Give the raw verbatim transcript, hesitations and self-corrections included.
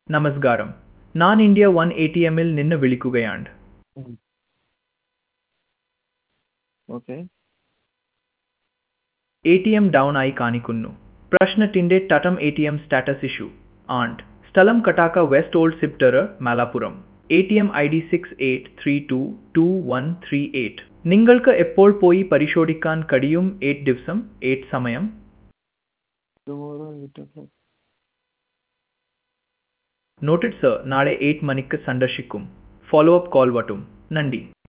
നമസ്കാരം. ഞാൻ India one A T എമ്മിൽ നിന്ന് വിളിക്കുകയാണ്. ഉം. Okay. A T M down ആയി കാണിക്കുന്നു. പ്രശ്നത്തിന്റെ തട്ടം A T M status issue and സ്ഥലം കട്ടാക്ക വെസ്റ്റ് ഓൾഡ് സിപ്റ്റർ Malappuram A T M I D six eight three two two one three eight. നിങ്ങൾക്ക് എപ്പോൾ പോയി പരിശോധിക്കാൻ കഴിയും? എയ്റ്റ് ദിവസം എയ്റ്റ് സമയം. Tomorrow eight o'clock. Noted sir. നാളെ എയ്റ്റ് മണിക്ക് സന്ദർശിക്കും. ഫോളോ അപ്പ് കോൾ വട്ടും. നന്ദി.